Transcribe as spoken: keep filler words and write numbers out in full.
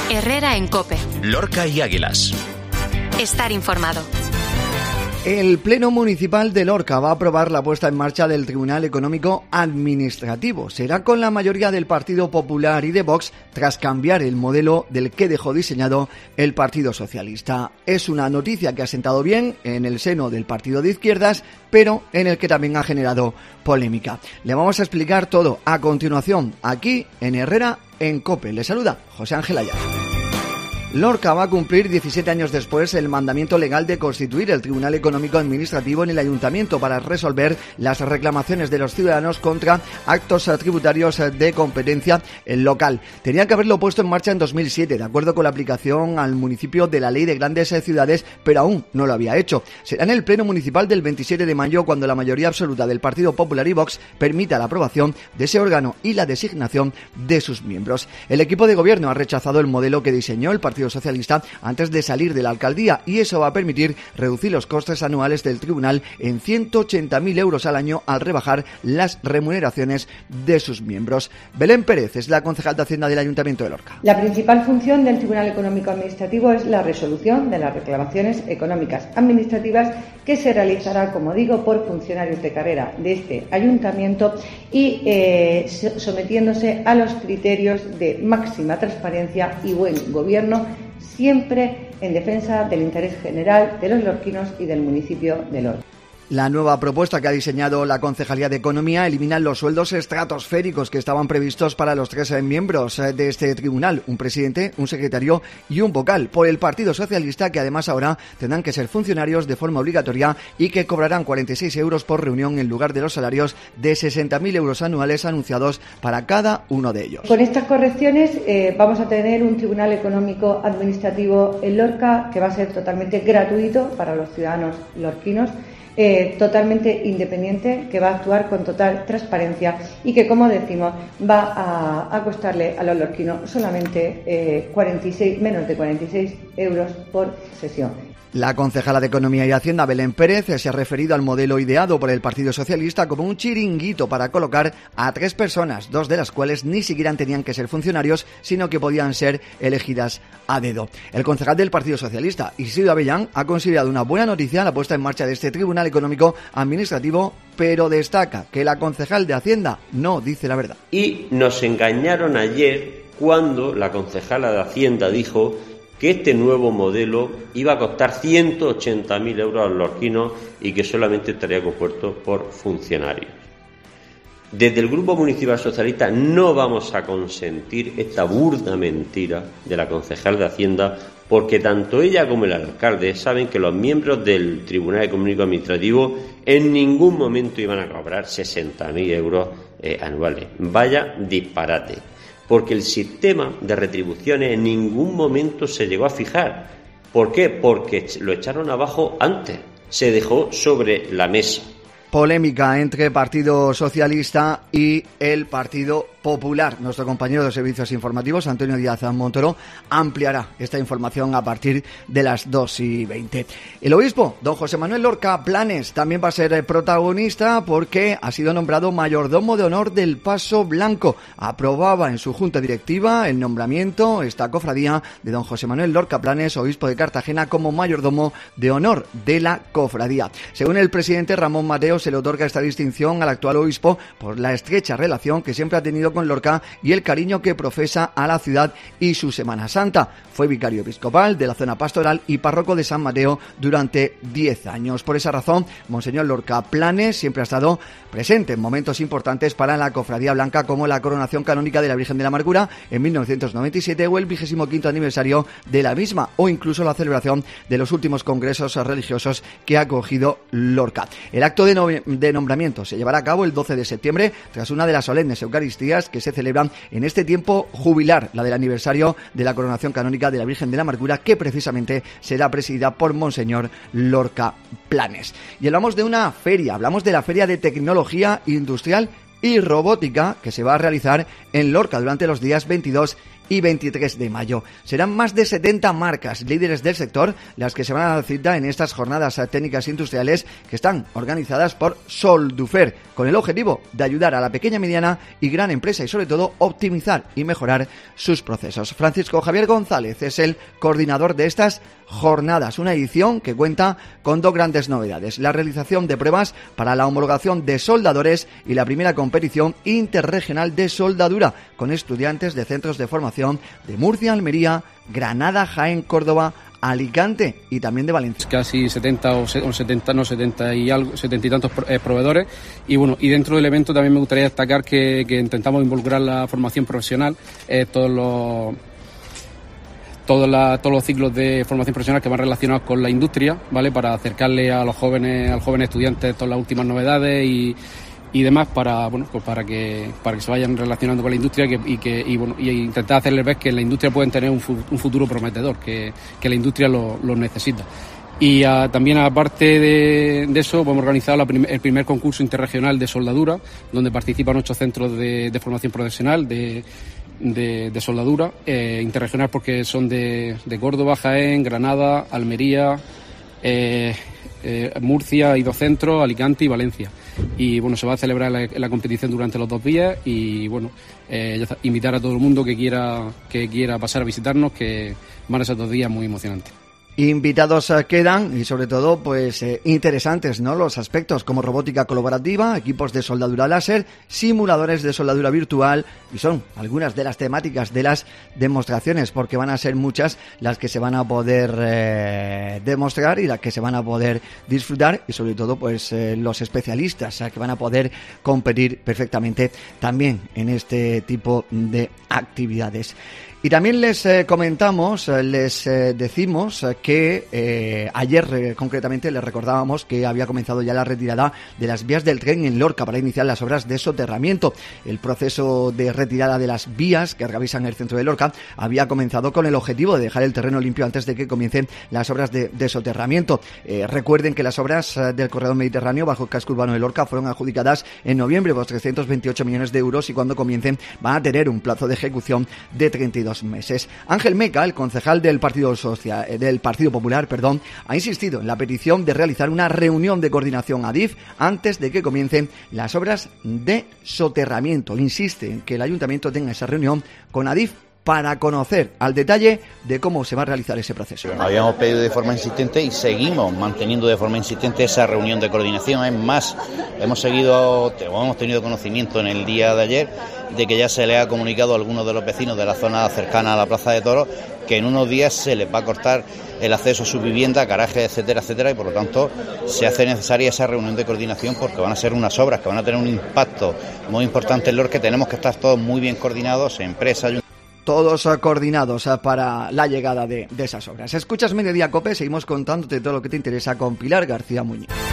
Herrera en COPE. Lorca y Águilas. Estar informado. El Pleno Municipal de Lorca va a aprobar la puesta en marcha del Tribunal Económico Administrativo. Será con la mayoría del Partido Popular y de Vox, tras cambiar el modelo del que dejó diseñado el Partido Socialista. Es una noticia que ha sentado bien en el seno del partido de izquierdas, pero en el que también ha generado polémica. Le vamos a explicar todo a continuación, aquí en Herrera en COPE. Le saluda José Ángel Ayala. Lorca va a cumplir diecisiete años después el mandamiento legal de constituir el Tribunal Económico Administrativo en el Ayuntamiento para resolver las reclamaciones de los ciudadanos contra actos tributarios de competencia local. Tenía que haberlo puesto en marcha en dos mil siete, de acuerdo con la aplicación al municipio de la Ley de Grandes Ciudades, pero aún no lo había hecho. Será en el Pleno Municipal del veintisiete de mayo cuando la mayoría absoluta del Partido Popular y Vox permita la aprobación de ese órgano y la designación de sus miembros. El equipo de gobierno ha rechazado el modelo que diseñó el Partido Socialista antes de salir de la alcaldía, y eso va a permitir reducir los costes anuales del tribunal en ciento ochenta mil euros al año al rebajar las remuneraciones de sus miembros. Belén Pérez es la concejal de Hacienda del Ayuntamiento de Lorca. La principal función del Tribunal Económico Administrativo es la resolución de las reclamaciones económicas administrativas, que se realizará, como digo, por funcionarios de carrera de este ayuntamiento y eh, sometiéndose a los criterios de máxima transparencia y buen gobierno, siempre en defensa del interés general de los lorquinos y del municipio de Lorca. La nueva propuesta que ha diseñado la Concejalía de Economía elimina los sueldos estratosféricos que estaban previstos para los tres miembros de este tribunal, un presidente, un secretario y un vocal, por el Partido Socialista, que además ahora tendrán que ser funcionarios de forma obligatoria y que cobrarán cuarenta y seis euros por reunión en lugar de los salarios de sesenta mil euros anuales anunciados para cada uno de ellos. Con estas correcciones eh, vamos a tener un Tribunal Económico Administrativo en Lorca que va a ser totalmente gratuito para los ciudadanos lorquinos, Eh, totalmente independiente, que va a actuar con total transparencia y que, como decimos, va a, a costarle a los lorquinos solamente eh, cuarenta y seis, menos de cuarenta y seis euros por sesión. La concejala de Economía y Hacienda, Belén Pérez, se ha referido al modelo ideado por el Partido Socialista como un chiringuito para colocar a tres personas, dos de las cuales ni siquiera tenían que ser funcionarios, sino que podían ser elegidas a dedo. El concejal del Partido Socialista, Isidro Avellán, ha considerado una buena noticia la puesta en marcha de este Tribunal Económico Administrativo, pero destaca que la concejal de Hacienda no dice la verdad. Y nos engañaron ayer cuando la concejala de Hacienda dijo que este nuevo modelo iba a costar ciento ochenta mil euros a los lorquinos y que solamente estaría compuesto por funcionarios. Desde el Grupo Municipal Socialista no vamos a consentir esta burda mentira de la concejal de Hacienda, porque tanto ella como el alcalde saben que los miembros del Tribunal Económico Administrativo en ningún momento iban a cobrar sesenta mil euros eh, anuales. Vaya disparate. Porque el sistema de retribuciones en ningún momento se llegó a fijar. ¿Por qué? Porque lo echaron abajo antes, se dejó sobre la mesa. Polémica entre Partido Socialista y el Partido Popular. Nuestro compañero de servicios informativos, Antonio Díaz Montoro, ampliará esta información a partir de las dos y veinte. El obispo, don José Manuel Lorca Planes, también va a ser protagonista porque ha sido nombrado mayordomo de honor del Paso Blanco. Aprobaba en su junta directiva el nombramiento, esta cofradía, de don José Manuel Lorca Planes, obispo de Cartagena, como mayordomo de honor de la cofradía. Según el presidente Ramón Mateo, se le otorga esta distinción al actual obispo por la estrecha relación que siempre ha tenido con Lorca y el cariño que profesa a la ciudad y su Semana Santa. Fue vicario episcopal de la zona pastoral y párroco de San Mateo durante diez años. Por esa razón, Monseñor Lorca Planes siempre ha estado presente en momentos importantes para la Cofradía Blanca, como la coronación canónica de la Virgen de la Amargura en mil novecientos noventa y siete o el vigésimo quinto aniversario de la misma, o incluso la celebración de los últimos congresos religiosos que ha acogido Lorca. El acto de, no de nombramiento se llevará a cabo el doce de septiembre, tras una de las solemnes Eucaristías que se celebran en este tiempo jubilar, la del aniversario de la coronación canónica de la Virgen de la Amargura, que precisamente será presidida por Monseñor Lorca Planes. Y hablamos de una feria, hablamos de la Feria de Tecnología Industrial y Robótica, que se va a realizar en Lorca durante los días veintidós y veintitrés de mayo. Serán más de setenta marcas, líderes del sector, las que se van a dar cita en estas jornadas técnicas industriales que están organizadas por Soldufer, con el objetivo de ayudar a la pequeña, mediana y gran empresa y sobre todo optimizar y mejorar sus procesos. Francisco Javier González es el coordinador de estas jornadas, una edición que cuenta con dos grandes novedades: la realización de pruebas para la homologación de soldadores y la primera competición interregional de soldadura con estudiantes de centros de formación de Murcia, Almería, Granada, Jaén, Córdoba, Alicante y también de Valencia. Casi setenta o setenta, no setenta y algo, setenta y tantos proveedores, y bueno, y dentro del evento también me gustaría destacar que, que intentamos involucrar la formación profesional, eh, todos los Todos, la, todos los ciclos de formación profesional que van relacionados con la industria, ¿vale? Para acercarle a los jóvenes, al joven estudiante todas las últimas novedades y, y demás para, bueno, pues para que para que se vayan relacionando con la industria que, y que y bueno y intentar hacerles ver que en la industria pueden tener un, un futuro prometedor, que, que la industria lo, lo necesita. Y uh, también, aparte de, de eso, hemos organizado la prim- el primer concurso interregional de soldadura, donde participan ocho centros de, de formación profesional de De, de soldadura, eh, interregional porque son de, de Córdoba, Jaén, Granada, Almería, eh, eh, Murcia y dos centros, Alicante y Valencia. Y bueno, se va a celebrar la, la competición durante los dos días y bueno, eh, ya está, invitar a todo el mundo que quiera, que quiera pasar a visitarnos, que van a ser dos días muy emocionantes. Invitados quedan y sobre todo pues eh, interesantes, ¿no? Los aspectos como robótica colaborativa, equipos de soldadura láser, simuladores de soldadura virtual, y son algunas de las temáticas de las demostraciones, porque van a ser muchas las que se van a poder eh, demostrar y las que se van a poder disfrutar, y sobre todo pues eh, los especialistas eh, que van a poder competir perfectamente también en este tipo de actividades. Y también les eh, comentamos, eh, les eh, decimos eh, que eh, ayer eh, concretamente les recordábamos que había comenzado ya la retirada de las vías del tren en Lorca para iniciar las obras de soterramiento. El proceso de retirada de las vías que atraviesan el centro de Lorca había comenzado con el objetivo de dejar el terreno limpio antes de que comiencen las obras de, de soterramiento. Eh, recuerden que las obras eh, del corredor mediterráneo bajo el casco urbano de Lorca fueron adjudicadas en noviembre por trescientos veintiocho millones de euros y cuando comiencen van a tener un plazo de ejecución de treinta y dos meses. Ángel Meca, el concejal del Partido Social, del Partido Popular, perdón, ha insistido en la petición de realizar una reunión de coordinación A D I F antes de que comiencen las obras de soterramiento. Insiste en que el ayuntamiento tenga esa reunión con A D I F para conocer al detalle de cómo se va a realizar ese proceso. Habíamos pedido de forma insistente y seguimos manteniendo de forma insistente esa reunión de coordinación. Es más, hemos seguido, hemos tenido conocimiento en el día de ayer de que ya se le ha comunicado a algunos de los vecinos de la zona cercana a la Plaza de Toros que en unos días se les va a cortar el acceso a su vivienda, garajes, etcétera, etcétera, y por lo tanto se hace necesaria esa reunión de coordinación porque van a ser unas obras que van a tener un impacto muy importante en Lorca, que tenemos que estar todos muy bien coordinados, empresas, todos coordinados para la llegada de, de esas obras. Escuchas Mediodía Cope, seguimos contándote todo lo que te interesa con Pilar García Muñoz.